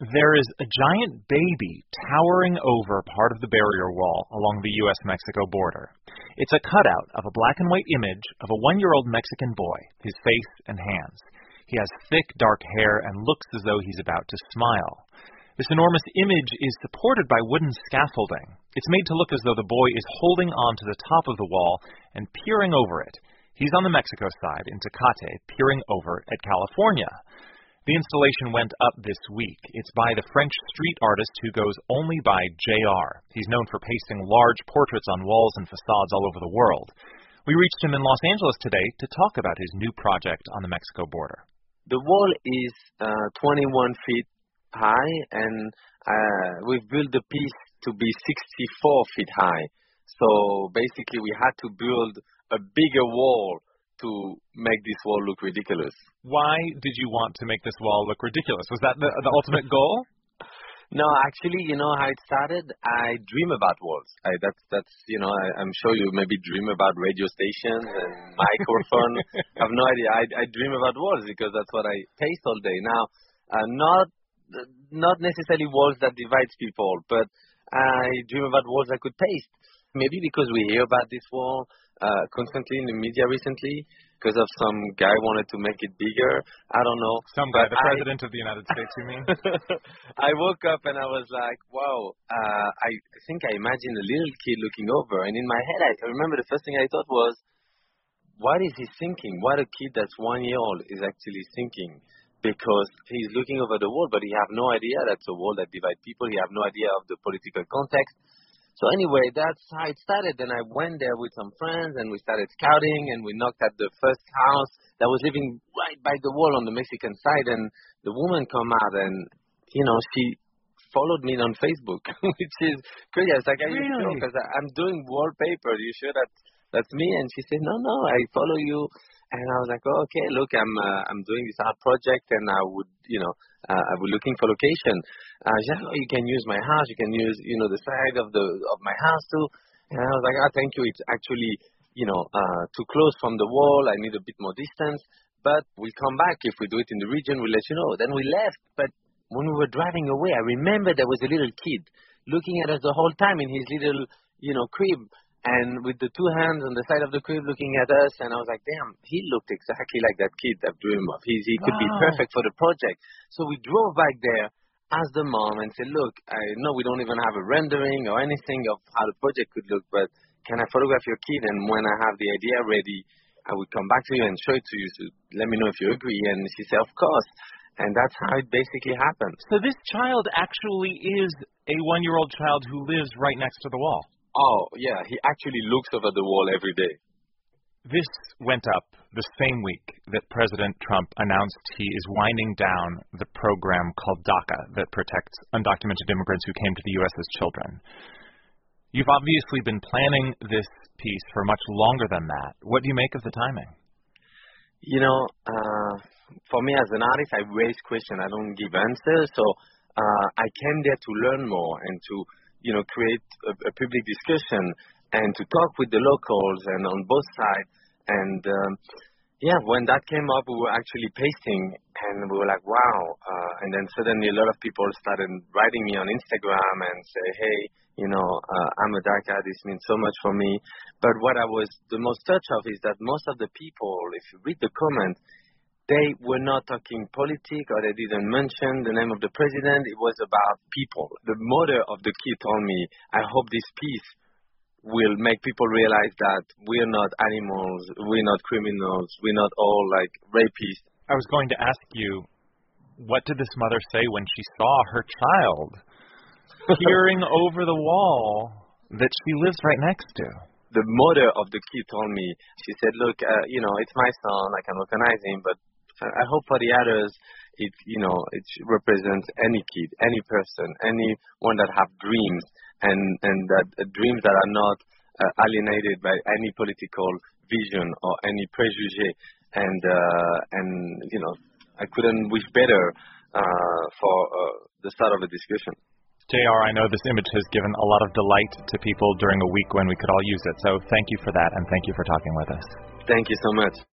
There is a giant baby towering over part of the barrier wall along the U.S.-Mexico border. It's a cutout of a black and white image of a 1-year-old Mexican boy, his face and hands. He has thick, dark hair and looks as though he's about to smile. This enormous image is supported by wooden scaffolding. It's made to look as though the boy is holding on to the top of the wall and peering over it. He's on the Mexico side, in Tecate, peering over at California. The installation went up this week. It's by the French street artist who goes only by JR. He's known for pasting large portraits on walls and facades all over the world. We reached him in Los Angeles today to talk about his new project on the Mexico border. The wall is 21 feet high, and we've built the piece to be 64 feet high. So basically we had to build a bigger wall to make this wall look ridiculous. Why did you want to make this wall look ridiculous? Was that the ultimate goal? No, actually, you know how it started? I dream about walls. I'm sure you maybe dream about radio stations and microphone. I have no idea. I dream about walls because that's what I paste all day. Now, not necessarily walls that divides people, but I dream about walls I could paste. Maybe because we hear about this wall constantly in the media recently, because of some guy wanted to make it bigger. I don't know. Some guy, the President of the United States, you mean? I woke up and I was like, wow, I think I imagined a little kid looking over. And in my head, I remember the first thing I thought was, what is he thinking? What a kid that's 1 year old is actually thinking. Because he's looking over the wall, but he have no idea that's a wall that divides people. He have no idea of the political context. So anyway, that's how it started. Then I went there with some friends, and we started scouting, and we knocked at the first house that was living right by the wall on the Mexican side, and the woman come out, and, you know, she followed me on Facebook, which is crazy. I was like, are you sure? Because I'm doing wallpaper. Are you sure that's me? And she said, no, I follow you. And I was like, oh, okay, look, I'm doing this art project, and I would looking for location. She said, oh, you can use my house, you can use, the side of my house too. And I was like, oh, thank you. It's actually, too close from the wall. I need a bit more distance, but we'll come back if we do it in the region. We'll let you know. Then we left, but when we were driving away, I remember there was a little kid looking at us the whole time in his little, crib. And with the two hands on the side of the crib looking at us, and I was like, damn, he looked exactly like that kid I've dreamed of. He could be perfect for the project. So we drove back there, asked the mom, and said, look, I know we don't even have a rendering or anything of how the project could look, but can I photograph your kid? And when I have the idea ready, I would come back to you and show it to you. So let me know if you agree. And she said, of course. And that's how it basically happened. So this child actually is a 1-year-old child who lives right next to the wall. Oh, yeah, he actually looks over the wall every day. This went up the same week that President Trump announced he is winding down the program called DACA that protects undocumented immigrants who came to the U.S. as children. You've obviously been planning this piece for much longer than that. What do you make of the timing? For me as an artist, I raise questions. I don't give answers. So I came there to learn more and to create a public discussion and to talk with the locals and on both sides. And, when that came up, we were actually pasting, and we were like, wow. And then suddenly a lot of people started writing me on Instagram and say, hey, I'm a DACA, this means so much for me. But what I was the most touched of is that most of the people, if you read the comments, they were not talking politics, or they didn't mention the name of the president. It was about people. The mother of the kid told me, I hope this piece will make people realize that we're not animals, we're not criminals, we're not all like rapists. I was going to ask you, what did this mother say when she saw her child peering over the wall that she lives right next to? The mother of the kid told me, she said, look, it's my son, I can recognize him, but I hope for the others, it represents any kid, any person, anyone that have dreams, and that dreams that are not alienated by any political vision or any prejudice. And I couldn't wish better for the start of the discussion. JR, I know this image has given a lot of delight to people during a week when we could all use it. So thank you for that, and thank you for talking with us. Thank you so much.